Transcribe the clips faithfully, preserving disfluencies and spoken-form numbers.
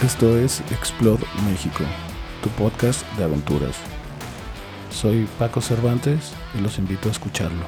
Esto es Explore México, tu podcast de aventuras. Soy Paco Cervantes y los invito a escucharlo.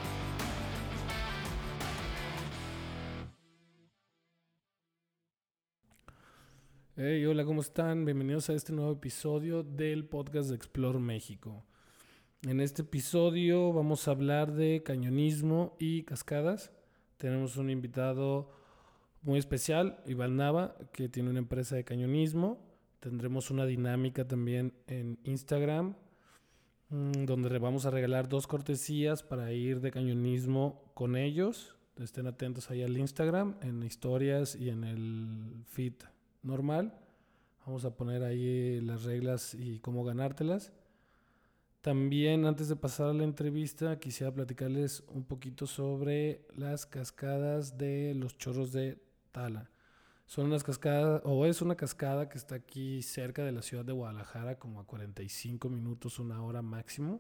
Hey, hola, ¿cómo están? Bienvenidos a este nuevo episodio del podcast de Explore México. En este episodio vamos a hablar de cañonismo y cascadas. Tenemos un invitado muy especial, Iván Nava, que tiene una empresa de cañonismo. Tendremos una dinámica también en Instagram, mmm, donde le vamos a regalar dos cortesías para ir de cañonismo con ellos. Estén atentos ahí al Instagram, en historias y en el feed normal. Vamos a poner ahí las reglas y cómo ganártelas. También, antes de pasar a la entrevista, quisiera platicarles un poquito sobre las cascadas de los Chorros de Tala. Son unas cascadas, o es una cascada que está aquí cerca de la ciudad de Guadalajara, como a cuarenta y cinco minutos, una hora máximo.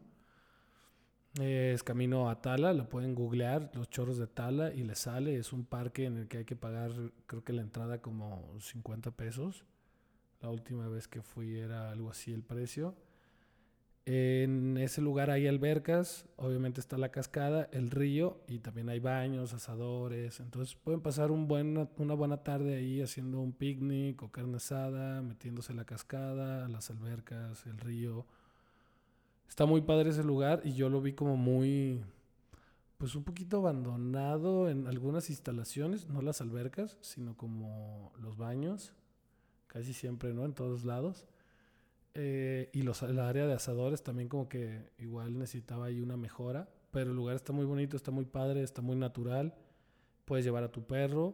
Eh, es camino a Tala, lo pueden googlear, los Chorros de Tala, y les sale. Es un parque en el que hay que pagar, creo que la entrada como cincuenta pesos. La última vez que fui era algo así el precio. En ese lugar hay albercas, obviamente está la cascada, el río, y también hay baños, asadores. Entonces pueden pasar un buen, una buena tarde ahí haciendo un picnic o carne asada, metiéndose a la cascada, las albercas, el río. Está muy padre ese lugar y yo lo vi como muy, pues un poquito abandonado en algunas instalaciones, no las albercas, sino como los baños, casi siempre, ¿no? En todos lados. Eh, y los, el área de asadores también como que igual necesitaba ahí una mejora, pero el lugar está muy bonito, está muy padre, está muy natural. Puedes llevar a tu perro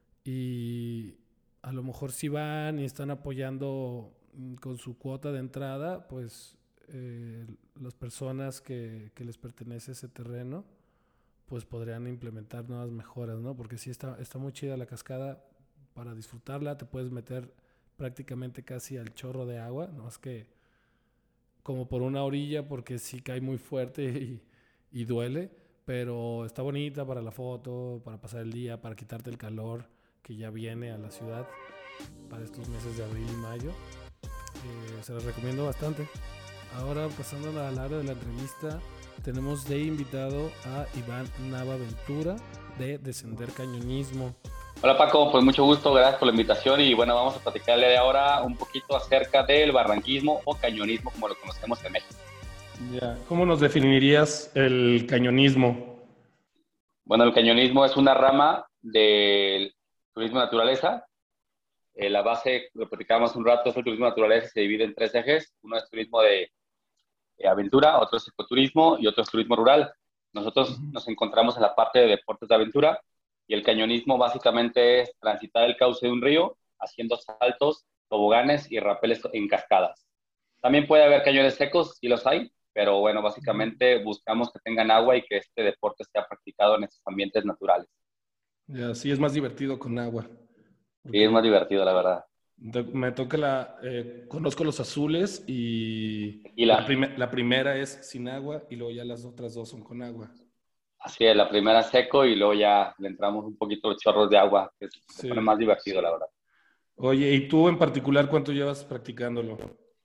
y a lo mejor si van y están apoyando con su cuota de entrada, pues eh, las personas que, que les pertenece ese terreno pues podrían implementar nuevas mejoras, ¿no? Porque sí está, está muy chida la cascada para disfrutarla, te puedes meter prácticamente casi al chorro de agua, no es que como por una orilla porque sí cae muy fuerte y, y duele, pero está bonita para la foto, para pasar el día, para quitarte el calor que ya viene a la ciudad para estos meses de abril y mayo. Eh, se los recomiendo bastante. Ahora, pasando al área de la entrevista, tenemos de invitado a Iván Nava Ventura de Descender Cañonismo. Hola Paco, pues mucho gusto, gracias por la invitación y bueno, vamos a platicarle de ahora un poquito acerca del barranquismo o cañonismo como lo conocemos en México. Ya. ¿Cómo nos definirías el cañonismo? Bueno, el cañonismo es una rama del turismo de naturaleza. Eh, la base, lo platicábamos un rato, es el turismo de naturaleza, se divide en tres ejes. Uno es turismo de, de aventura, otro es ecoturismo y otro es turismo rural. Nosotros Uh-huh. nos encontramos en la parte de deportes de aventura y el cañonismo básicamente es transitar el cauce de un río haciendo saltos, toboganes y rapeles en cascadas. También puede haber cañones secos, sí los hay, pero bueno, básicamente buscamos que tengan agua y que este deporte sea practicado en estos ambientes naturales. Ya, sí, es más divertido con agua. Y es Porque más divertido, la verdad. me toca la... Eh, conozco los azules y la, Tequila, prim- la primera es sin agua y luego ya las otras dos son con agua. así es, la primera seco y luego ya le entramos un poquito de chorros de agua, que se pone Sí. más divertido, la verdad. Oye, ¿y tú en particular cuánto llevas practicándolo?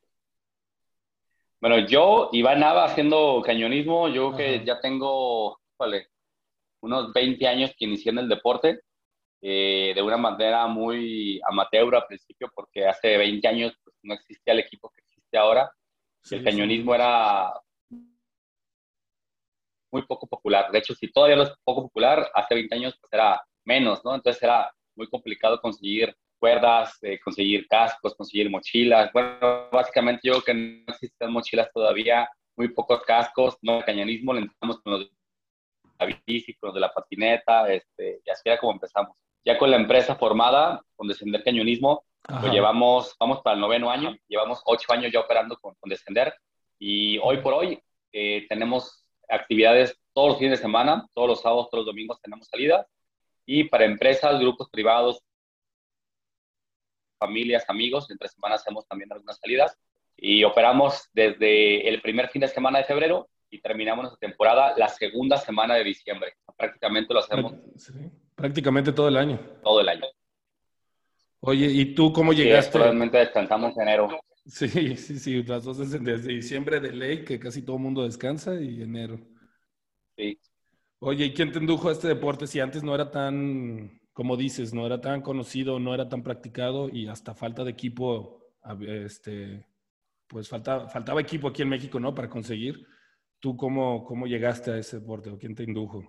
Bueno, yo, Iván Nava, haciendo cañonismo, yo creo que Ajá. ya tengo, vale, unos veinte años que inicié en el deporte, eh, de una manera muy amateur al principio, porque hace veinte años pues, no existía el equipo que existe ahora, y el Sí, sí. cañonismo era muy poco popular. De hecho, si todavía no es poco popular, hace veinte años pues era menos, ¿no? Entonces era muy complicado conseguir cuerdas, eh, conseguir cascos, conseguir mochilas. Bueno, básicamente yo creo que no existen mochilas todavía, muy pocos cascos, no el cañonismo, le entramos con los de la bici, con los de la patineta, este, y así era como empezamos. Ya con la empresa formada, con Descender Cañonismo, pues Ajá. llevamos, vamos para el noveno año, llevamos ocho años ya operando con, con Descender, y hoy por hoy eh, tenemos actividades todos los fines de semana, todos los sábados, todos los domingos tenemos salidas, y para empresas, grupos privados, familias, amigos, entre semanas hacemos también algunas salidas, y operamos desde el primer fin de semana de febrero y terminamos nuestra temporada la segunda semana de diciembre. Prácticamente lo hacemos Prac- sí. Prácticamente todo el año. todo el año. Oye, ¿y tú cómo Así es, llegaste? solamente descansamos en enero. Sí, sí, sí, las dos desde, desde diciembre de ley, que casi todo el mundo descansa, y enero. Sí. Oye, ¿y quién te indujo a este deporte si antes no era tan, como dices, no era tan conocido, no era tan practicado y hasta falta de equipo, hab- este, pues falta, faltaba equipo aquí en México, ¿no? Para conseguir. ¿Tú cómo, cómo llegaste a ese deporte o quién te indujo?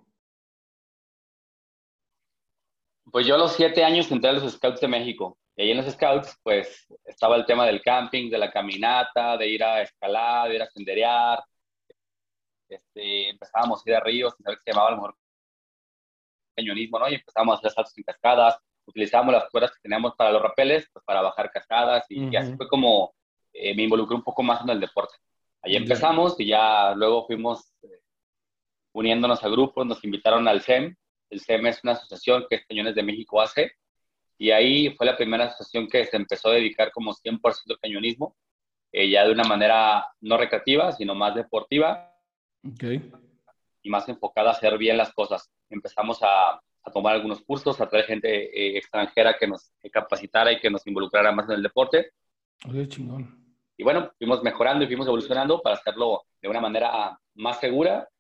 Pues yo a los siete años entré a los Scouts de México. Y ahí en los Scouts, pues estaba el tema del camping, de la caminata, de ir a escalar, de ir a senderear. Este, empezábamos a ir a ríos, sin saber que se llamaba a lo mejor cañonismo, ¿no? Y empezábamos a hacer saltos en cascadas. Utilizábamos las cuerdas que teníamos para los rapeles, pues para bajar cascadas. Y, y así Ujú. fue como eh, me involucré un poco más en el deporte. Ahí Ya, empezamos y ya luego fuimos eh, uniéndonos a grupos, nos invitaron al C E M. El C E M es una asociación que Cañones de México hace. Y ahí fue la primera asociación que se empezó a dedicar como cien por ciento al cañonismo, eh, ya de una manera no recreativa, sino más deportiva ok. y más enfocada a hacer bien las cosas. Empezamos a, a tomar algunos cursos, a traer gente eh, extranjera que nos que capacitara y que nos involucrara más en el deporte. Oye, chingón. Y bueno, fuimos mejorando y fuimos evolucionando para hacerlo de una manera más segura,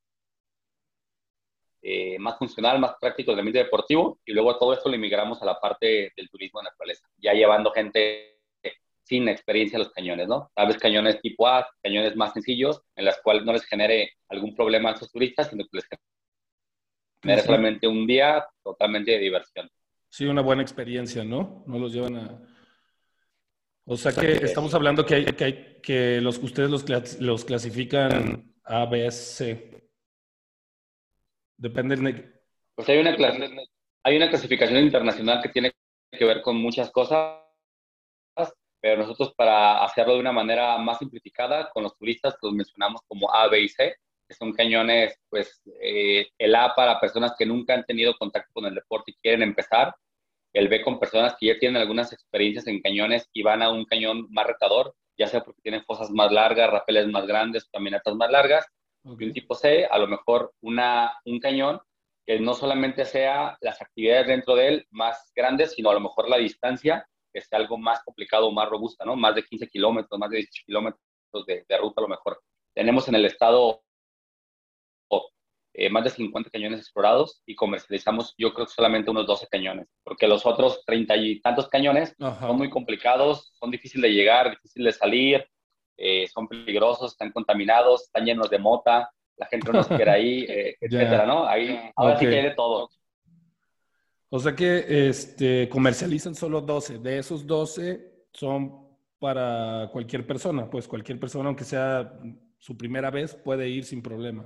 eh, más funcional, más práctico del ambiente deportivo, y luego todo esto lo migramos a la parte del turismo de naturaleza, ya llevando gente sin experiencia en los cañones, ¿no? Tal vez cañones tipo A, cañones más sencillos, en las cuales no les genere algún problema a sus turistas, sino que les Sí, genere sí. solamente un día totalmente de diversión. Sí, una buena experiencia, ¿no? No los llevan a... O sea que Así estamos es. hablando que hay, que hay, que los, ustedes los, clas- los clasifican A, B, C. Depende del... ne- Pues hay una, hay una clasificación internacional que tiene que ver con muchas cosas, pero nosotros para hacerlo de una manera más simplificada, con los turistas los mencionamos como A, B y C, que son cañones, pues eh, el A para personas que nunca han tenido contacto con el deporte y quieren empezar, el B con personas que ya tienen algunas experiencias en cañones y van a un cañón más retador, ya sea porque tienen fosas más largas, rapeles más grandes, caminatas más largas, Ok. y un tipo C, a lo mejor una, un cañón que no solamente sea las actividades dentro de él más grandes, sino a lo mejor la distancia que sea algo más complicado, más robusta, ¿no? Más de quince kilómetros, más de dieciocho kilómetros de, de ruta a lo mejor. Tenemos en el estado eh, más de cincuenta cañones explorados y comercializamos yo creo que solamente unos doce cañones, porque los otros treinta y tantos cañones son muy Ajá. complicados, son difíciles de llegar, difíciles de salir, eh, son peligrosos, están contaminados, están llenos de mota, la gente no se quiere ahí, eh, etcétera, Ya. ¿no? Ahí, ahora Ok. sí que hay de todo. O sea que este, comercializan solo doce. De esos doce son para cualquier persona. Pues cualquier persona, aunque sea su primera vez, puede ir sin problema.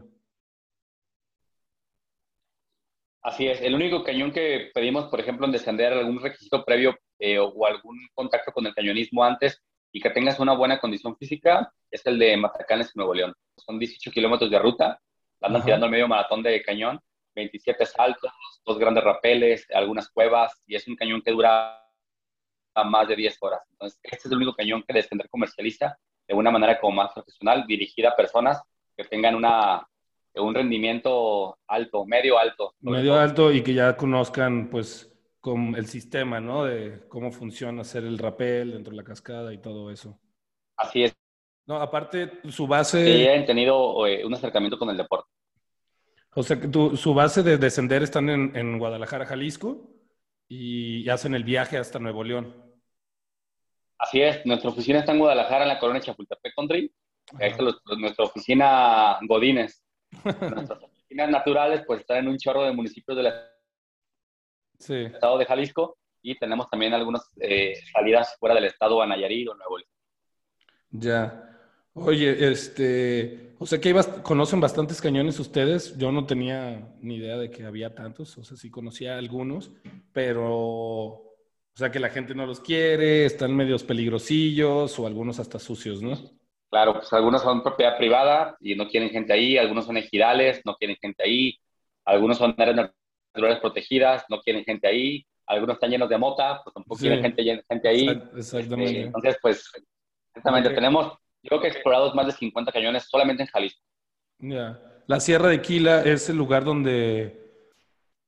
Así es, el único cañón que pedimos, por ejemplo, en descender algún requisito previo eh, o algún contacto con el cañonismo antes y que tengas una buena condición física es el de Matacanes, Nuevo León. Son dieciocho kilómetros de ruta, andan Ajá. tirando el medio maratón de cañón, veintisiete saltos, dos grandes rapeles, algunas cuevas y es un cañón que dura más de diez horas. Entonces, este es el único cañón que Descender comercializa de una manera como más profesional, dirigida a personas que tengan una, un rendimiento alto, medio alto, sobre Medio todo. alto y que ya conozcan, pues, con el sistema, ¿no? De cómo funciona hacer el rappel dentro de la cascada y todo eso. Así es, No, aparte, su que base, hayan tenido eh, un acercamiento con el deporte. o sea, que tu- su base de descender están en, en Guadalajara, Jalisco, y hacen el viaje hasta Nuevo León. Así es, nuestra oficina está en Guadalajara, en la colonia Chapultepec Country. Ahí está Ajá. los- los- nuestra oficina Godínez. Nuestras oficinas naturales pues están en un chorro de municipios del Sí, estado de Jalisco y tenemos también algunas eh, salidas fuera del estado a Nayarit o Nuevo León. ya. Oye, este, o sea que ibas, conocen bastantes cañones ustedes. Yo no tenía ni idea de que había tantos, o sea, sí conocía algunos, pero, o sea, que la gente no los quiere, están medios peligrosillos o algunos hasta sucios, ¿no? Claro, pues algunos son propiedad privada y no quieren gente ahí, algunos son ejidales, no quieren gente ahí, algunos son áreas naturales protegidas, no quieren gente ahí, algunos están llenos de mota, pues tampoco Sí, quieren gente, gente ahí. exact- Este, exactamente. entonces, pues, exactamente, Porque, tenemos, yo creo que explorados más de cincuenta cañones solamente en Jalisco. ya, la Sierra de Quila es el lugar donde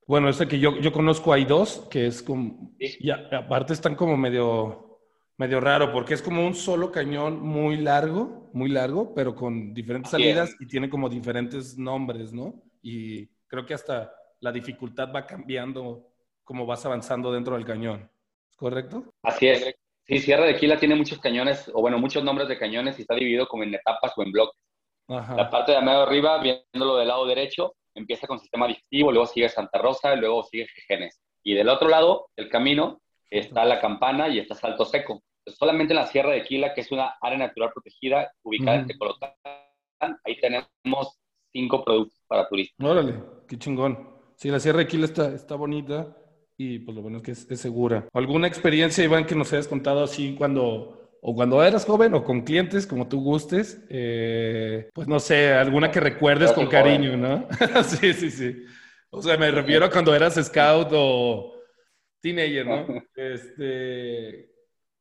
Bueno, ese que yo, yo conozco hay dos, que es como, Sí, y a- aparte están como medio, medio raro, porque es como un solo cañón muy largo, muy largo, pero con diferentes así es. salidas y tiene como diferentes nombres, ¿no? Y creo que hasta la dificultad va cambiando como vas avanzando dentro del cañón. ¿Es correcto? Así es. Sí, Sierra de Quila tiene muchos cañones, o bueno, muchos nombres de cañones y está dividido como en etapas o en bloques. La Ajá. parte de medio arriba, viéndolo del lado derecho, empieza con sistema digestivo, luego sigue Santa Rosa, luego sigue Jejenes. Y del otro lado del camino está La Campana y está Salto Seco. Entonces, solamente en la Sierra de Quila, que es una área natural protegida ubicada en Ujú. Tecolotán, ahí tenemos cinco productos para turistas. Órale, qué chingón. Sí, la Sierra de Quila está, está bonita y pues lo bueno es que es, es segura. ¿Alguna experiencia, Iván, que nos hayas contado así cuando, o cuando eras joven o con clientes, como tú gustes? Eh, pues no sé, alguna que recuerdes Yo con soy joven. cariño, ¿no? Sí, sí, sí. O sea, me refiero a cuando eras scout o teenager, ¿no? Este,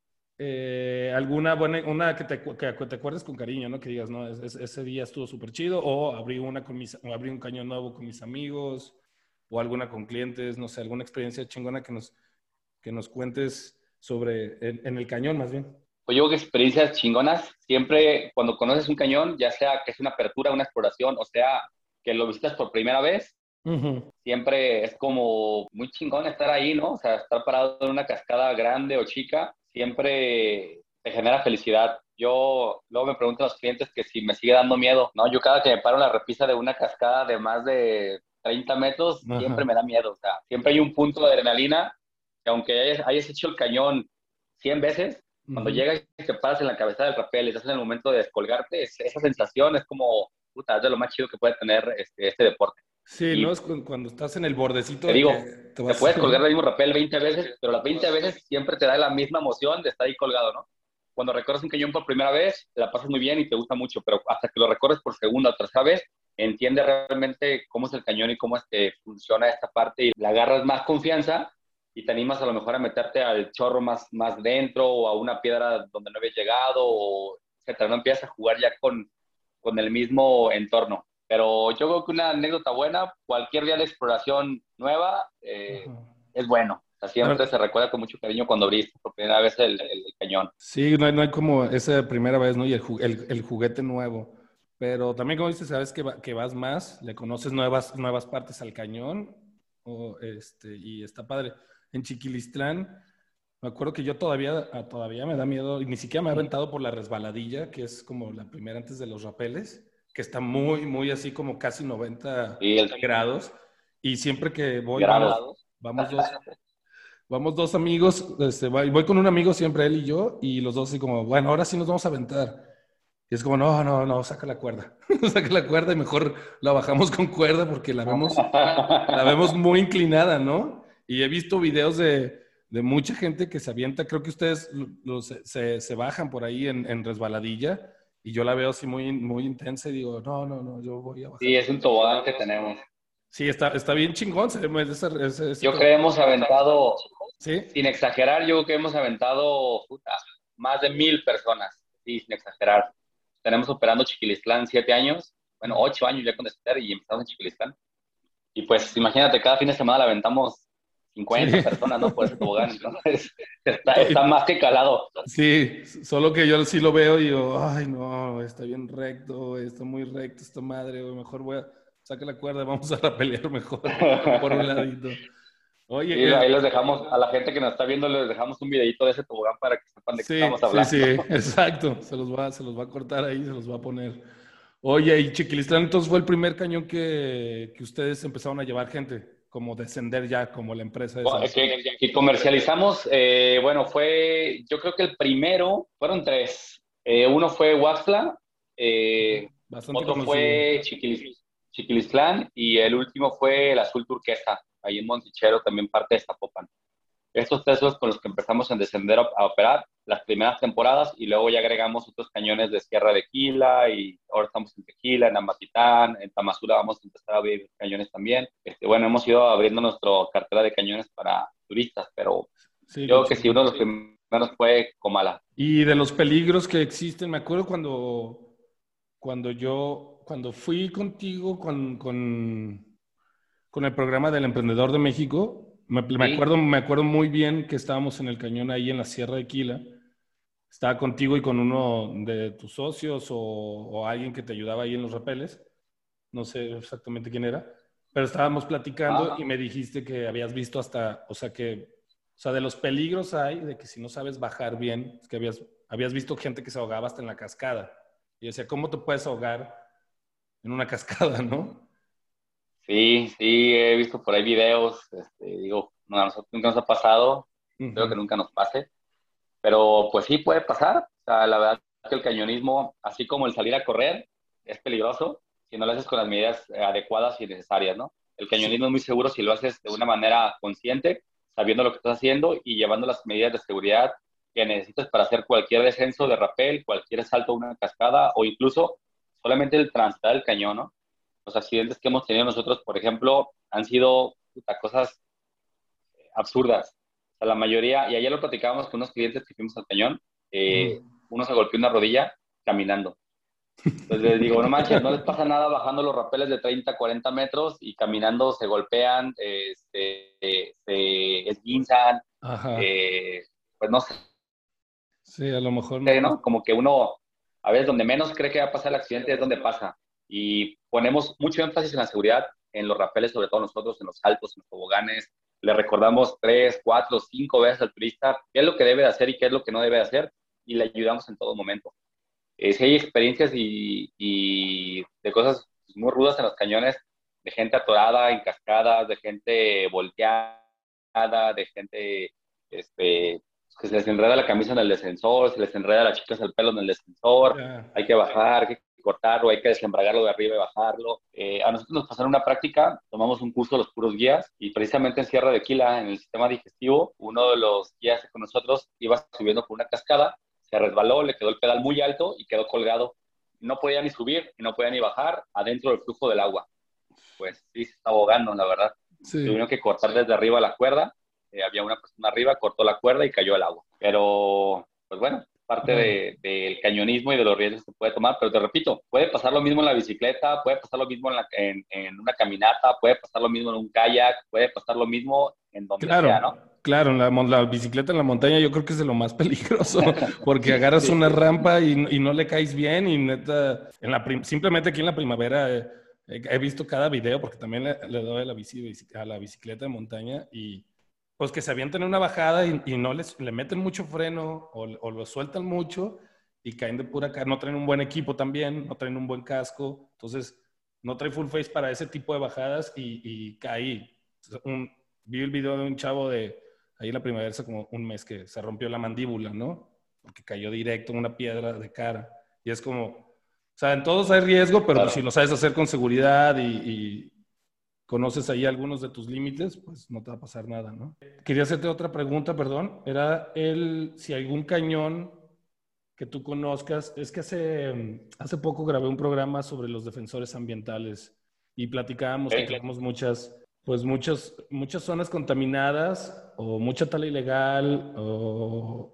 eh, alguna buena, una que te, que te acuerdes con cariño, ¿no? Que digas, no, es- es- ese día estuvo súper chido, o abrí una con mis, o abrí un cañón nuevo con mis amigos, o alguna con clientes, no sé, alguna experiencia chingona que nos, que nos cuentes sobre, en, en el cañón más bien. Pues yo creo que experiencias chingonas, siempre cuando conoces un cañón, ya sea que es una apertura, una exploración, o sea, que lo visitas por primera vez, Ujú, siempre es como muy chingón estar ahí, ¿no? O sea, estar parado en una cascada grande o chica, siempre te genera felicidad. Yo luego me pregunto a los clientes que si me sigue dando miedo, ¿no? Yo cada que me paro en la repisa de una cascada de más de treinta metros, siempre ajá, me da miedo. O sea, siempre hay un punto de adrenalina que aunque hayas, hayas hecho el cañón cien veces, cuando ujú. llegas y te paras en la cabeza del rapel y estás en el momento de descolgarte, es- esa sensación es como, puta, es de lo más chido que puede tener este, este deporte. Sí, ¿no? Y Es cu- cuando estás en el bordecito te de que digo, te te vas. puedes colgar del mismo rapel veinte veces, pero las veinte veces siempre te da la misma emoción de estar ahí colgado, ¿no? Cuando recorres un cañón por primera vez, te la pasas muy bien y te gusta mucho, pero hasta que lo recorres por segunda o tercera vez, entiendes realmente cómo es el cañón y cómo es que funciona esta parte y le agarras más confianza y te animas a lo mejor a meterte al chorro más, más dentro o a una piedra donde no habías llegado, o etcétera. No empiezas a jugar ya con, con el mismo entorno. Pero yo creo que una anécdota buena, cualquier día de exploración nueva, eh, Ajá. es bueno. O sea, siempre Ahora, se recuerda con mucho cariño cuando abriste por primera vez el, el, el cañón. sí, no hay, no hay como esa primera vez, ¿no? Y el, ju- el, el juguete nuevo. Pero también, como dices, sabes que, va- que vas más, le conoces nuevas, nuevas partes al cañón, o, este, y está padre. En Chiquilistlán, me acuerdo que yo todavía, ah, todavía me da miedo, y ni siquiera me he aventado por la resbaladilla, que es como la primera antes de los rapeles, que está muy, muy así como casi noventa Y el grados. Y siempre que voy, vamos, grado. vamos dos, Vamos dos amigos, este, voy voy con un amigo siempre, él y yo, y los dos así como, bueno, ahora sí nos vamos a aventar. Y es como, no, no, no, saca la cuerda, saca la cuerda y mejor la bajamos con cuerda porque la vemos, la vemos muy inclinada, ¿no? Y he visto videos de, de mucha gente que se avienta, creo que ustedes lo- lo- se, se- se bajan por ahí en, en resbaladilla, y yo la veo así muy, muy intensa y digo, no, no, no, yo voy a bajar Sí, con... es un tobogán que tenemos. Sí, está, está bien chingón, se ve ese, ese, ese Yo creo que tobogán. hemos aventado, Sí. sin exagerar, yo creo que hemos aventado puta, más de mil personas. Sí, sin exagerar. Tenemos operando Chiquilistlán siete años, bueno, ocho años ya con Esther y empezamos en Chiquilistlán. Y pues imagínate, cada fin de semana la aventamos Sí. cincuenta personas, ¿no? Por ese tobogán. Entonces, está, To- está más que calado. Sí, solo que yo sí lo veo y digo, ay, no, está bien recto, está muy recto esta madre, güey, mejor voy a sacar la cuerda, vamos a rapelear mejor por un ladito. Y Oye, ahí eh, les dejamos, a la gente que nos está viendo, les dejamos un videito de ese tobogán para que sepan de qué sí, estamos sí, sí, hablando. exacto, se los va, se los va a cortar ahí, se los va a poner. Oye, y Chiquilistrán entonces fue el primer cañón que, que ustedes empezaron a llevar gente, como descender ya, como la empresa esa. Que, que comercializamos, eh, bueno, fue, yo creo que el primero, fueron tres. Eh, uno fue Waxla, eh, Bastante otro conocido. fue Chiquilis, Chiquilistlán y el último fue el Azul Turquesa, ahí en Montichero, también parte de Zapopan. Estos tres son con los que empezamos a descender a, a operar las primeras temporadas y luego ya agregamos otros cañones de Sierra de Quila y ahora estamos en Tequila, en Amatitán, en Tamazula vamos a empezar a abrir cañones también. Este, bueno, hemos ido abriendo nuestra cartera de cañones para turistas, pero Sí, yo qué creo que sí, uno chido. de los primeros fue Comala. Y de los peligros que existen, me acuerdo cuando, cuando yo, cuando fui contigo con, con, con el programa del Emprendedor de México. Me, me Sí. acuerdo, me acuerdo muy bien que estábamos en el cañón ahí en la Sierra de Quila. Estaba contigo y con uno de tus socios o, o alguien que te ayudaba ahí en los rapeles. No sé exactamente quién era, pero estábamos platicando Ah, y me dijiste que habías visto hasta, o sea, que, o sea, de los peligros hay de que si no sabes bajar bien, es que habías, habías visto gente que se ahogaba hasta en la cascada. Y yo decía, ¿cómo te puedes ahogar en una cascada, no? sí, sí, he visto por ahí videos, este, digo, no, a nosotros nunca nos ha pasado, creo que Ujú. nunca nos pase, pero pues sí puede pasar. O sea, la verdad que el cañonismo, así como el salir a correr, es peligroso si no lo haces con las medidas eh, adecuadas y necesarias, ¿no? El Sí, cañonismo es muy seguro si lo haces de una manera consciente, sabiendo lo que estás haciendo y llevando las medidas de seguridad que necesitas para hacer cualquier descenso de rapel, cualquier salto a una cascada o incluso solamente el transitar el cañón, ¿no? Los accidentes que hemos tenido nosotros, por ejemplo, han sido puta, cosas absurdas. O sea, la mayoría, y ayer lo platicábamos con unos clientes que fuimos al cañón, eh, ujú. uno se golpeó una rodilla caminando. Entonces les digo, no manches, no les pasa nada bajando los rapeles de treinta, cuarenta metros y caminando se golpean, eh, se, se esguinzan, Ajá. eh, pues no sé, Sí, a lo mejor no. ¿no? Como que uno, a veces donde menos cree que va a pasar el accidente es donde pasa. Y ponemos mucho énfasis en la seguridad, en los rapeles, sobre todo nosotros, en los saltos, en los toboganes. Le recordamos tres, cuatro, cinco veces al turista qué es lo que debe de hacer y qué es lo que no debe de hacer y le ayudamos en todo momento. Eh, si hay experiencias y, y de cosas muy rudas en los cañones, de gente atorada en cascadas, de gente volteada, de gente este, que se les enreda la camisa en el descensor, se les enreda a las chicas el pelo en el descensor, Ya. hay que bajar, hay que cortarlo, hay que desembragarlo de arriba y bajarlo. Eh, a nosotros nos pasaron una práctica, tomamos un curso de los puros guías y precisamente en Sierra de Quila, en el sistema digestivo, uno de los guías con nosotros iba subiendo por una cascada, se resbaló, le quedó el pedal muy alto y quedó colgado. No podía ni subir y no podía ni bajar adentro del flujo del agua. Pues sí, se está ahogando, la verdad. Sí. Tuvieron que cortar desde arriba la cuerda, eh, había una persona arriba, cortó la cuerda y cayó al agua. Pero, pues bueno, parte Órale. de, del cañonismo y de los riesgos que se puede tomar, pero te repito, puede pasar lo mismo en la bicicleta, puede pasar lo mismo en, la, en, en una caminata, puede pasar lo mismo en un kayak, puede pasar lo mismo en donde sea, ¿no? Claro, claro, en la, mon- la bicicleta en la montaña yo creo que es de lo más peligroso, porque agarras Sí, una rampa y, y no le caes bien y neta, en la prim- simplemente aquí en la primavera eh, he, he visto cada video, porque también le, le doy a la, bici, bici- a la bicicleta de montaña y pues que se avientan en una bajada y, y no les le meten mucho freno o, o lo sueltan mucho y caen de pura cara, no traen un buen equipo también, no traen un buen casco, entonces no trae full face para ese tipo de bajadas y, y caí. Un, vi el video de un chavo de ahí en la primavera hace como un mes que se rompió la mandíbula, ¿no? Porque cayó directo en una piedra de cara. Y es como, o sea, en todos hay riesgo, pero pues si claro. lo sabes hacer con seguridad y, y conoces ahí algunos de tus límites, pues no te va a pasar nada, ¿no? Quería hacerte otra pregunta, perdón. Era el, si algún cañón que tú conozcas, es que hace, hace poco grabé un programa sobre los defensores ambientales y platicábamos que Okay. tenemos muchas, pues muchas, muchas zonas contaminadas o mucha tala ilegal o,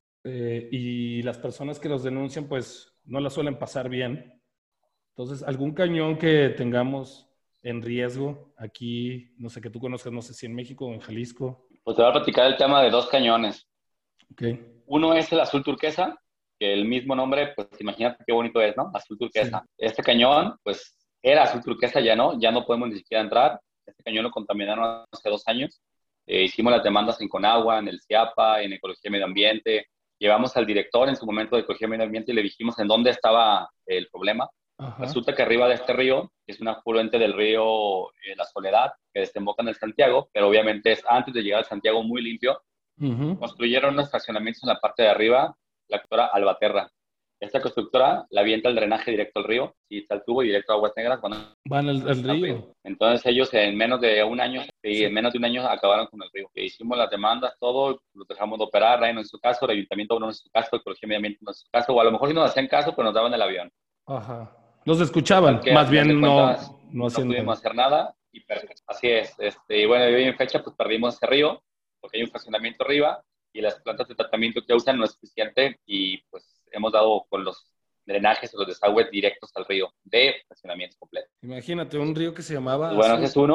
eh, y las personas que los denuncian pues no la suelen pasar bien. Entonces, algún cañón que tengamos en riesgo aquí, no sé, que tú conozcas, no sé si en México o en Jalisco. Pues te voy a platicar el tema de dos cañones. Ok, Uno es el azul turquesa, que el mismo nombre, pues imagínate qué bonito es, ¿no? Azul sí. turquesa. Este cañón, pues era azul turquesa, ya no, ya no podemos ni siquiera entrar. Este cañón lo contaminaron hace dos años. Eh, hicimos las demandas en Conagua, en el CIAPA, en Ecología y Medio Ambiente. Llevamos al director en su momento de Ecología y Medio Ambiente y le dijimos en dónde estaba el problema. Ajá. Resulta que arriba de este río, que es un afluente del río eh, La Soledad, que desemboca en el Santiago, pero obviamente es antes de llegar al Santiago muy limpio, Ujú. construyeron unos fraccionamientos en la parte de arriba, la constructora Albaterra. Esta constructora la avienta el drenaje directo al río y está el tubo directo a Aguas Negras cuando Van al, al al río. río. Entonces ellos en menos de un año, sí, en Sí. menos de un año acabaron con el río. E hicimos las demandas, todo, lo dejamos de operar, Reino en su caso, el ayuntamiento no en su caso, Ecología y Medio Ambiente no en su caso, o a lo mejor sí nos hacían caso, pero nos daban el avión. Ajá. Los Total escuchaban, que a más final de bien cuentas no, no no hacían pudimos nada. hacer nada y perdimos. Así es. Este, y bueno, y hoy en fecha pues perdimos ese río porque hay un fraccionamiento arriba y las plantas de tratamiento que usan no es suficiente y pues hemos dado con los drenajes o los desagües directos al río de fraccionamiento completo. Imagínate, un río que se Pues llamaba bueno, ese Azul, es uno.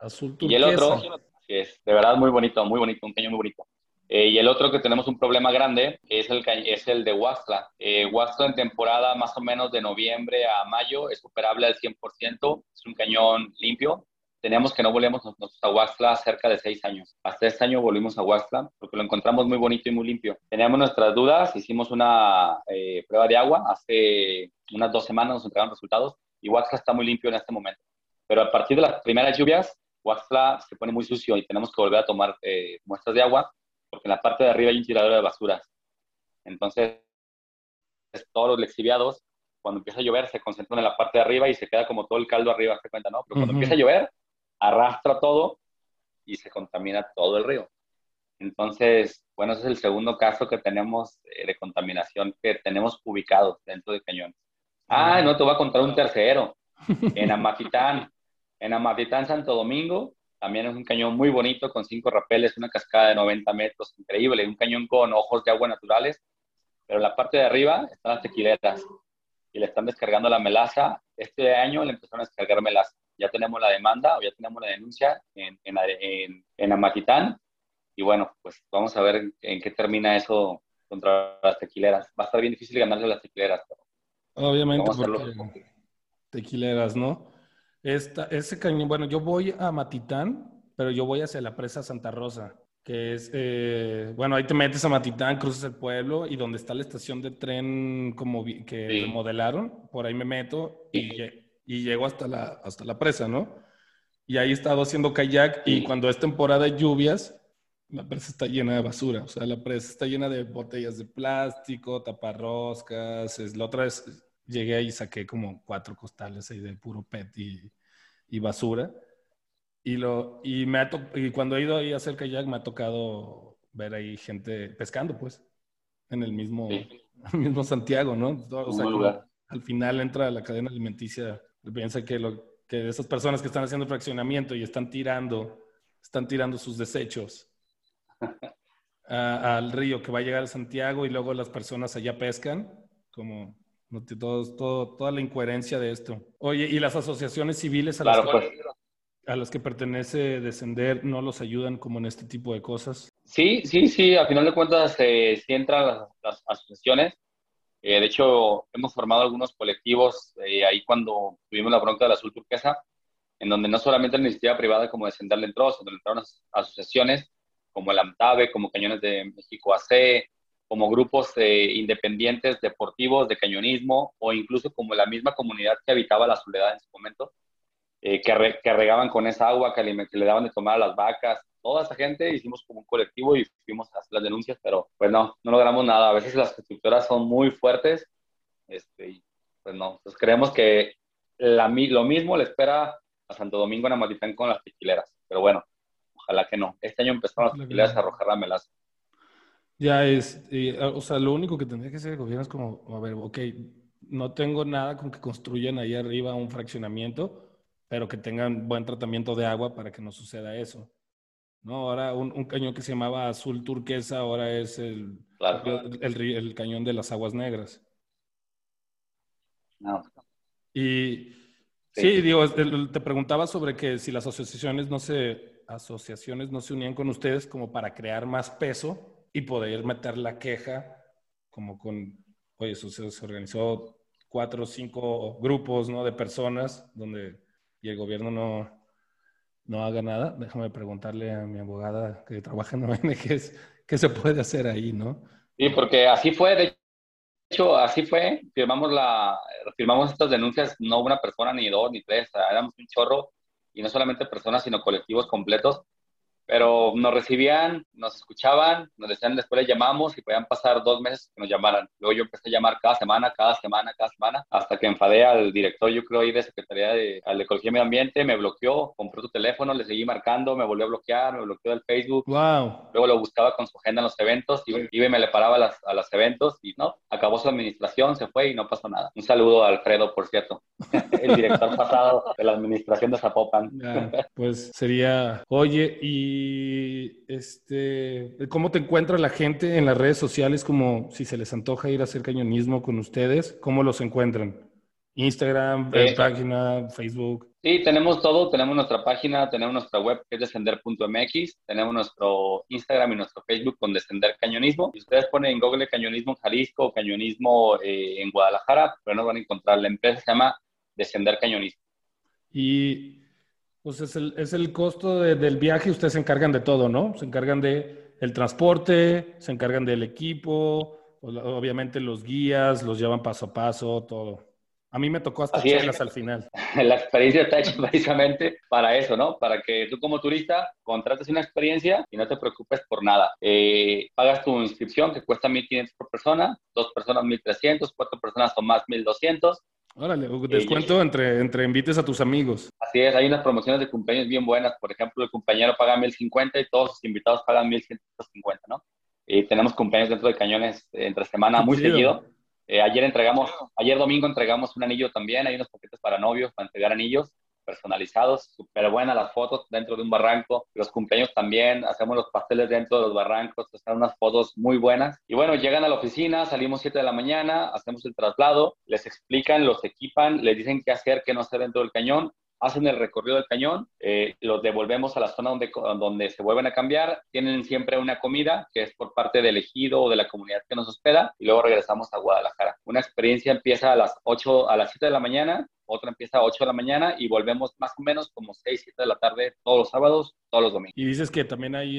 Azul Y el otro, turquesa. que es de verdad muy bonito, muy bonito, un cañón muy bonito. Eh, y el otro que tenemos un problema grande es el, es el de Huaxtla. Eh, Huaxtla en temporada más o menos de noviembre a mayo es superable al cien por ciento, es un cañón limpio. Tenemos que no volvemos nosotros a Huaxtla cerca de seis años. Hasta este año volvimos a Huaxtla porque lo encontramos muy bonito y muy limpio. Teníamos nuestras dudas, hicimos una eh, prueba de agua, hace unas dos semanas nos entregaron resultados y Huaxtla está muy limpio en este momento. Pero a partir de las primeras lluvias, Huaxtla se pone muy sucio y tenemos que volver a tomar eh, muestras de agua porque en la parte de arriba hay un tiradero de basuras. Entonces, todos los lexiviados, cuando empieza a llover, se concentran en la parte de arriba y se queda como todo el caldo arriba, se cuenta, ¿no? Pero cuando empieza a Ujú. llover, arrastra todo y se contamina todo el río. Entonces, bueno, ese es el segundo caso que tenemos eh, de contaminación que tenemos ubicados dentro del cañón. Ah, Oh. no, te voy a contar un tercero. En Amatitán, en Amatitán, Santo Domingo, también es un cañón muy bonito con cinco rapeles, una cascada de noventa metros, increíble, un cañón con ojos de agua naturales, pero en la parte de arriba están las tequileras y le están descargando la melaza. Este año le empezaron a descargar melaza. Ya tenemos la demanda o ya tenemos la denuncia en, en, en, en Amatitán y bueno, pues vamos a ver en, en qué termina eso contra las tequileras. Va a estar bien difícil ganarle a las tequileras, pero Obviamente vamos a hacerlo. porque tequileras, ¿no? Esta, ese cañón, bueno, yo voy a Matitán, pero yo voy hacia la presa Santa Rosa, que es, eh, bueno, ahí te metes a Matitán, cruzas el pueblo y donde está la estación de tren como vi- que Sí, remodelaron, por ahí me meto y, sí, lle- y llego hasta la, hasta la presa, ¿no? Y ahí he estado haciendo kayak y sí. cuando es temporada de lluvias, la presa está llena de basura, o sea, la presa está llena de botellas de plástico, taparroscas, es, la otra vez llegué ahí y saqué como cuatro costales ahí de puro P E T y, y basura. Y, lo, y, me ha to- y cuando he ido ahí a hacer kayak me ha tocado ver ahí gente pescando, pues, en el mismo, Sí, el mismo Santiago, ¿no? O un sea, buen como lugar. al final entra la cadena alimenticia, piensa que, lo, que esas personas que están haciendo fraccionamiento y están tirando, están tirando sus desechos a- al río que va a llegar a Santiago y luego las personas allá pescan, como no te- todos- todo, toda la incoherencia de esto. Oye, ¿y las asociaciones civiles a las Claro, que, pues a las que pertenece Descender no los ayudan como en este tipo de cosas? sí, sí, sí, a final de cuentas eh, sí entran las, las asociaciones. Eh, de hecho, hemos formado algunos colectivos eh, ahí cuando tuvimos la bronca de la azul turquesa, en donde no solamente la iniciativa privada como Descender le entró, sino le entraron as- asociaciones como el AMTAVE, como Cañones de México A C, como grupos eh, independientes deportivos de cañonismo o incluso como la misma comunidad que habitaba la soledad en su momento eh, que, re, que, regaban con esa agua que le, que le, daban de tomar a las vacas. Toda esa gente hicimos como un colectivo y fuimos a hacer las denuncias, pero pues no, no logramos nada. A veces las constructoras son muy fuertes este, y pues no. Pues creemos que la, lo mismo le espera a Santo Domingo en Amatitán con las tequileras, pero bueno, ojalá que no. Este año empezaron las Ojalá que tequileras no. a arrojar la melaza. Ya es, y, o sea, lo único que tendría que hacer el gobierno es como, a ver, ok, no tengo nada con que construyan ahí arriba un fraccionamiento, pero que tengan buen tratamiento de agua para que no suceda eso. No, ahora un, un cañón que se llamaba Azul Turquesa, ahora es el, Claro. el, el, el cañón de las aguas negras. No, Y sí, sí. digo, te preguntaba sobre que si las asociaciones no se, asociaciones no se unían con ustedes como para crear más peso y poder meter la queja, como con, oye, eso se, se organizó cuatro o cinco grupos, ¿no? De personas donde y el gobierno no, no haga nada. Déjame preguntarle a mi abogada que trabaja en O N Ges qué se puede hacer ahí, ¿no? Sí, porque así fue, de hecho, así fue. Firmamos, la, firmamos estas denuncias, no una persona, ni dos, ni tres, éramos un chorro, y no solamente personas, sino colectivos completos. Pero nos recibían, nos escuchaban, nos decían después les llamamos y podían pasar dos meses que nos llamaran. Luego yo empecé a llamar cada semana, cada semana, cada semana, hasta que enfadé al director, yo creo, ahí de Secretaría de, al de Ecología y Medio Ambiente, me bloqueó, compró su teléfono, le seguí marcando, me volvió a bloquear, me bloqueó del Facebook. Wow. Luego lo buscaba con su agenda en los eventos, iba, iba y me le paraba a, las, a los eventos y no, acabó su administración, se fue y no pasó nada. Un saludo a Alfredo, por cierto, el director pasado de la administración de Zapopan. Ya, pues sería, oye, y este, ¿cómo te encuentra la gente en las redes sociales? Como si se les antoja ir a hacer cañonismo con ustedes, ¿cómo los encuentran? Instagram, eh, Eh, página, Facebook. sí, tenemos todo. Tenemos nuestra página, tenemos nuestra web que es descender punto m x, tenemos nuestro Instagram y nuestro Facebook con Descender Cañonismo. Si ustedes ponen en Google Cañonismo en Jalisco o Cañonismo eh, en Guadalajara, pero no van a encontrar. La empresa se llama Descender Cañonismo. Y pues es el, es el costo de- del viaje, ustedes se encargan de todo, ¿no? Se encargan de el transporte, se encargan del equipo, o la- obviamente los guías, los llevan paso a paso, todo. A mí me tocó hasta Así es. chelas al final. La experiencia está hecha precisamente para eso, ¿no? Para que tú como turista contrates una experiencia y no te preocupes por nada. Eh, pagas tu inscripción que cuesta mil quinientos por persona, dos personas mil trescientos, cuatro personas o más mil doscientos. Órale, un Eh, yo- descuento entre, entre invites a tus amigos. así es, hay unas promociones de cumpleaños bien buenas. Por ejemplo, el cumpleañero paga mil cincuenta y todos sus invitados pagan mil ciento cincuenta, ¿no? Y tenemos cumpleaños dentro de Cañones eh, entre semana Qué muy chido. seguido. Eh, ayer entregamos, ayer domingo entregamos un anillo también. Hay unos paquetes para novios, para entregar anillos personalizados. Súper buenas las fotos dentro de un barranco. Los cumpleaños también. Hacemos los pasteles dentro de los barrancos. Están unas fotos muy buenas. Y bueno, llegan a la oficina, salimos siete de la mañana, hacemos el traslado, les explican, los equipan, les dicen qué hacer, qué no hacer dentro del cañón. Hacen el recorrido del cañón, eh, los devolvemos a la zona donde, donde se vuelven a cambiar, tienen siempre una comida que es por parte del ejido o de la comunidad que nos hospeda y luego regresamos a Guadalajara. Una experiencia empieza a las ocho, a las siete de la mañana, otra empieza a ocho de la mañana y volvemos más o menos como seis, siete de la tarde todos los sábados, todos los domingos. Y dices que también hay,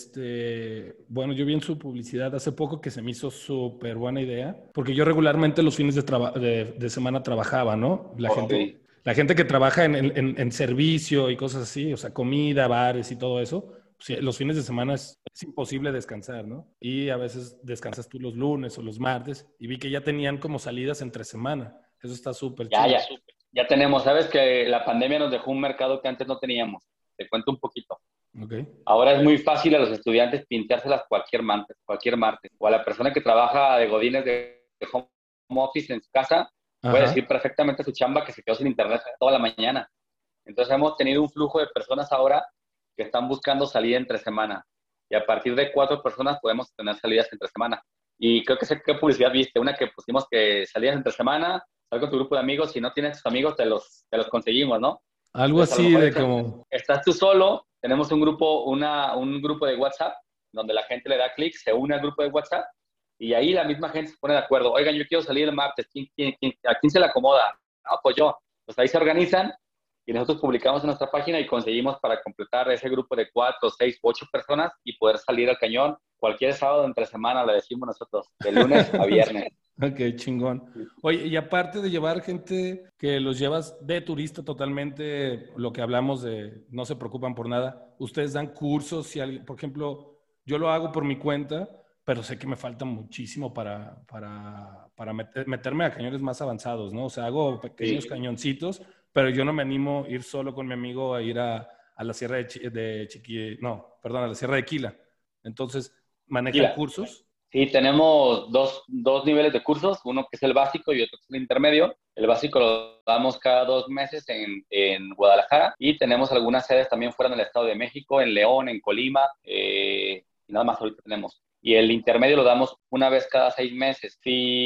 este, bueno, yo vi en su publicidad hace poco que se me hizo súper buena idea, porque yo regularmente los fines de, traba- de, de semana trabajaba, ¿no? La Ok. gente, la gente que trabaja en, en, en servicio y cosas así, o sea, comida, bares y todo eso, pues, los fines de semana es, es imposible descansar, ¿no? Y a veces descansas tú los lunes o los martes, y vi que ya tenían como salidas entre semana. Eso está súper Ya, chido. ya, ya tenemos, sabes que la pandemia nos dejó un mercado que antes no teníamos. Te cuento un poquito. Ok. Ahora es muy fácil a los estudiantes pinteárselas cualquier martes, cualquier martes. O a la persona que trabaja de godines de de home office en su casa, puede Ajá. decir perfectamente a su chamba que se quedó sin internet toda la mañana. Entonces hemos tenido un flujo de personas ahora que están buscando salida entre semana. Y a partir de cuatro personas podemos tener salidas entre semana. Y creo que sé qué publicidad viste, una que pusimos que salidas entre semana, sal con tu grupo de amigos, si no tienes tus amigos te los, te los conseguimos, ¿no? Algo Entonces, a lo así mejor de estás, como, estás tú solo, tenemos un grupo, una, un grupo de WhatsApp donde la gente le da clic, se une al grupo de WhatsApp y ahí la misma gente se pone de acuerdo. Oigan, yo quiero salir el martes, ¿quién, quién, quién, ¿a quién se le acomoda? No, pues yo. Pues ahí se organizan y nosotros publicamos en nuestra página y conseguimos para completar ese grupo de cuatro, seis, ocho personas y poder salir al cañón cualquier sábado entre semana, le decimos nosotros, de lunes a viernes. ok, chingón. Oye, y aparte de llevar gente que los llevas de turista totalmente, lo que hablamos de no se preocupan por nada, ustedes dan cursos, si alguien, por ejemplo, yo lo hago por mi cuenta, pero sé que me falta muchísimo para, para, para meter- meterme a cañones más avanzados, ¿no? O sea, hago pequeños Sí, cañoncitos, pero yo no me animo a ir solo con mi amigo a ir a, a la Sierra de, Chi- de Chiqui, no, perdón, a la Sierra de Quila. Entonces, ¿manejan tranquila. cursos? Sí, tenemos dos, dos niveles de cursos, uno que es el básico y otro que es el intermedio. El básico lo damos cada dos meses en, en Guadalajara y tenemos algunas sedes también fuera del Estado de México, en León, en Colima, eh, y nada más ahorita tenemos. Y el intermedio lo damos una vez cada seis meses.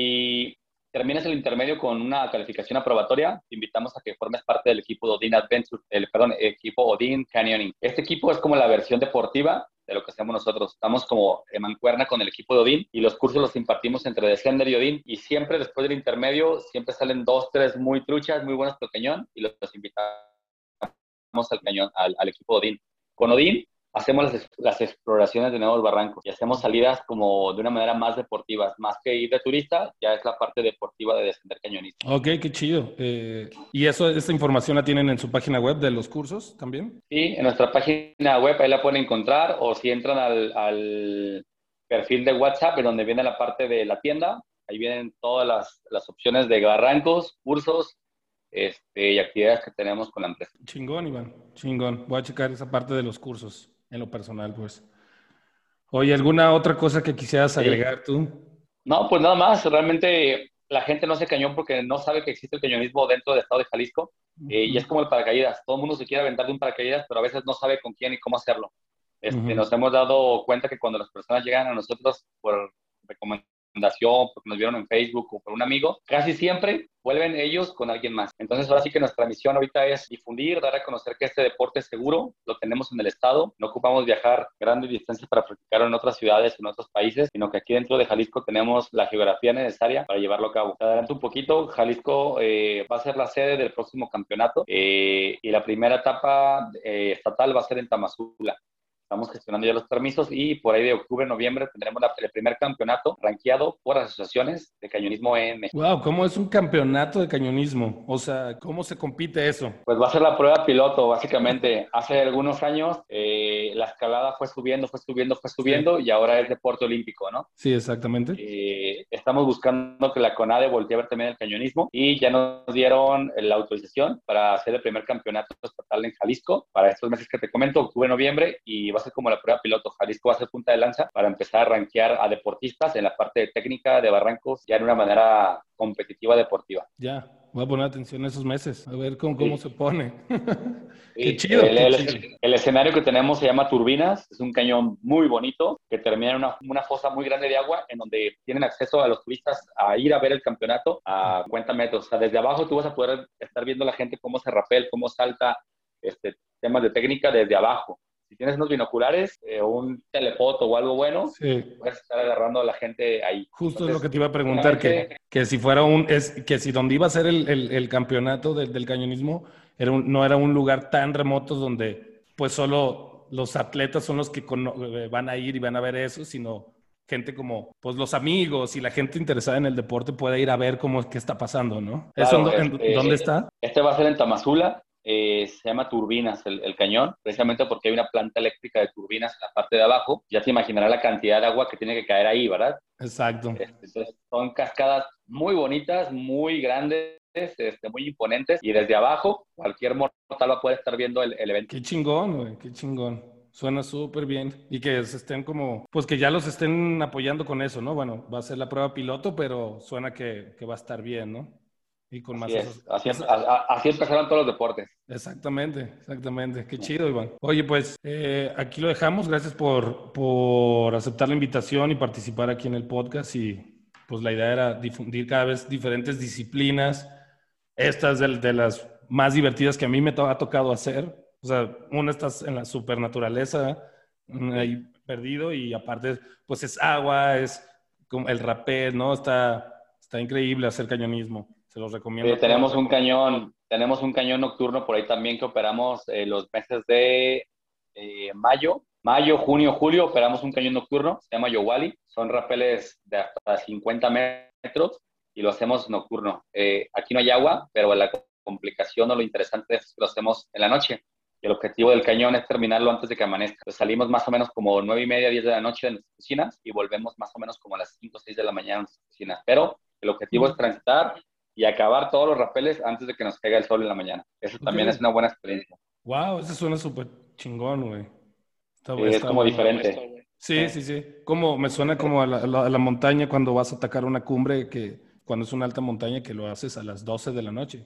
Si terminas el intermedio con una calificación aprobatoria, te invitamos a que formes parte del equipo de Odin Adventure, el, perdón, equipo Odin Canyoning. Este equipo es como la versión deportiva de lo que hacemos nosotros. Estamos como en mancuerna con el equipo de Odín y los cursos los impartimos entre Descender y Odín y siempre después del intermedio siempre salen dos, tres muy truchas, muy buenas por el cañón y los, los invitamos al cañón, al, al equipo de Odín. Con Odín hacemos las, las exploraciones de nuevos barrancos y hacemos salidas como de una manera más deportiva, más que ir de turista, ya es la parte deportiva de Descender Cañonista. Ok, qué chido. Eh, ¿y eso, esta información la tienen en su página web de los cursos también? Sí, en nuestra página web ahí la pueden encontrar o si entran al, al perfil de WhatsApp, en donde viene la parte de la tienda, ahí vienen todas las, las opciones de barrancos, cursos este, y actividades que tenemos con la empresa. Chingón, Iván. Chingón. Voy a checar esa parte de los cursos en lo personal, pues. Oye, ¿alguna otra cosa que quisieras Sí. agregar tú? No, pues nada más, realmente la gente no se cañón porque no sabe que existe el cañonismo dentro del estado de Jalisco eh, y es Ujú, como el paracaídas, todo el mundo se quiere aventar de un paracaídas, pero a veces no sabe con quién y cómo hacerlo. Este, ujú. nos hemos dado cuenta que cuando las personas llegan a nosotros por recomendación, recomendación, porque nos vieron en Facebook o por un amigo, casi siempre vuelven ellos con alguien más. Entonces ahora sí que nuestra misión ahorita es difundir, dar a conocer que este deporte es seguro, lo tenemos en el estado, no ocupamos viajar grandes distancias para practicarlo en otras ciudades, en otros países, sino que aquí dentro de Jalisco tenemos la geografía necesaria para llevarlo a cabo. Te adelanto un poquito, Jalisco eh, va a ser la sede del próximo campeonato eh, y la primera etapa eh, estatal va a ser en Tamazula. Estamos gestionando ya los permisos y por ahí de octubre, noviembre tendremos la, el primer campeonato rankeado por asociaciones de cañonismo en México. Wow, ¿cómo es un campeonato de cañonismo? O sea, ¿cómo se compite eso? Pues va a ser la prueba piloto, básicamente. Hace algunos años eh, la escalada fue subiendo, fue subiendo, fue subiendo sí. Y ahora es deporte olímpico, ¿no? Sí, exactamente. Eh, estamos buscando que la CONADE voltee a ver también el cañonismo y ya nos dieron la autorización para hacer el primer campeonato estatal en Jalisco para estos meses que te comento, octubre, noviembre, y va a ser como la prueba piloto. Jalisco va a ser punta de lanza para empezar a rankear a deportistas en la parte de técnica, de barrancos, ya de una manera competitiva deportiva. Ya, voy a poner atención en esos meses, a ver cómo, cómo sí. se pone. Sí. Qué chido, el, qué el, chido. El escenario que tenemos se llama Turbinas, es un cañón muy bonito que termina en una, una fosa muy grande de agua en donde tienen acceso a los turistas a ir a ver el campeonato a cincuenta metros. O sea, desde abajo tú vas a poder estar viendo a la gente cómo se rapel, cómo salta, este, temas de técnica desde abajo. Si tienes unos binoculares o eh, un telefoto o algo bueno, sí. puedes estar agarrando a la gente ahí. Justo Entonces, es lo que te iba a preguntar, que, que si fuera un, es, que si donde iba a ser el, el, el campeonato del, del cañonismo, era un, no era un lugar tan remoto donde pues solo los atletas son los que con, van a ir y van a ver eso, sino gente como pues los amigos y la gente interesada en el deporte puede ir a ver cómo qué está pasando, ¿no? Claro, ¿Eso en, este, dónde está? Este va a ser en Tamazula. Eh, se llama Turbinas el, el cañón, precisamente porque hay una planta eléctrica de turbinas en la parte de abajo. Ya te imaginarás la cantidad de agua que tiene que caer ahí, ¿verdad? Exacto. Entonces, son cascadas muy bonitas, muy grandes, este, muy imponentes, y desde abajo cualquier mortal va a poder estar viendo el, el evento. Qué chingón, güey, qué chingón. Suena súper bien. Y que se estén como, pues que ya los estén apoyando con eso, ¿no? Bueno, va a ser la prueba piloto, pero suena que, que va a estar bien, ¿no? Y con así más es, así, es, así empezaron todos los deportes. Exactamente, exactamente. Qué chido, Iván. Oye, pues eh, aquí lo dejamos. Gracias por, por aceptar la invitación y participar aquí en el podcast. Y pues la idea era difundir cada vez diferentes disciplinas. Esta es de, de las más divertidas que a mí me to- ha tocado hacer. O sea, una estás en la supernaturaleza, ahí perdido, y aparte, pues es agua, es como el rapel, ¿no? Está, está increíble hacer cañonismo. Se los recomiendo. Eh, tenemos un cañón, tenemos un cañón nocturno por ahí también que operamos eh, los meses de eh, mayo, mayo, junio, julio, operamos un cañón nocturno, se llama Yowali, son rapeles de hasta cincuenta metros y lo hacemos nocturno. Eh, aquí no hay agua, pero la complicación o lo interesante es que lo hacemos en la noche. Y el objetivo del cañón es terminarlo antes de que amanezca. Entonces salimos más o menos como nueve y media, diez de la noche de nuestras oficinas y volvemos más o menos como a las cinco o seis de la mañana en nuestras oficinas. Pero el objetivo es transitar y acabar todos los rapeles antes de que nos caiga el sol en la mañana. Eso okay. También es una buena experiencia. Wow, eso suena súper chingón, güey. Está, sí, está es como bueno. Diferente. Sí, sí, sí. Como, me suena como a la, a, la, a la montaña cuando vas a atacar una cumbre, que cuando es una alta montaña, que lo haces a las doce de la noche.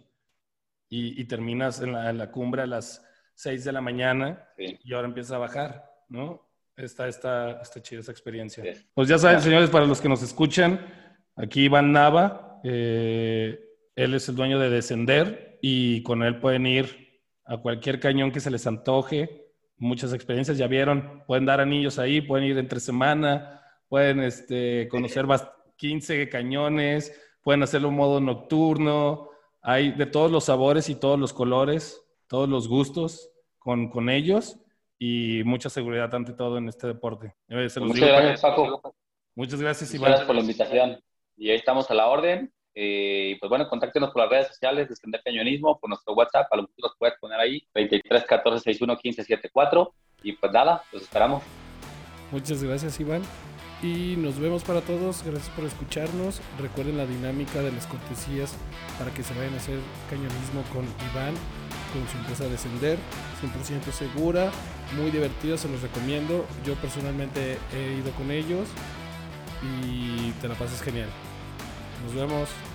Y, y terminas en la, en la cumbre a las seis de la mañana sí. Y ahora empieza a bajar, ¿no? Está, está, está chida esa experiencia. Sí. Pues ya saben, señores, para los que nos escuchan, aquí Iván Nava, eh, él es el dueño de Descender y con él pueden ir a cualquier cañón que se les antoje. Muchas experiencias, ya vieron, pueden dar anillos ahí, pueden ir entre semana, pueden este, conocer quince cañones, pueden hacerlo en modo nocturno. Hay de todos los sabores y todos los colores, todos los gustos con, con ellos y mucha seguridad ante todo en este deporte. Se los Muchas digo, gracias, Paco. Muchas gracias, Muchas Iván. Gracias por la invitación. Y ahí estamos a la orden. Y eh, pues bueno, contáctenos por las redes sociales, Descender Cañonismo, por nuestro WhatsApp, a lo mejor los puedes poner ahí, veintitrés catorce sesenta y uno quince setenta y cuatro. Y pues nada, los esperamos. Muchas gracias, Iván. Y nos vemos para todos. Gracias por escucharnos. Recuerden la dinámica de las cortesías para que se vayan a hacer cañonismo con Iván, con su empresa Descender. cien por ciento segura, muy divertida, se los recomiendo. Yo personalmente he ido con ellos y te la pasas genial. Nos vemos.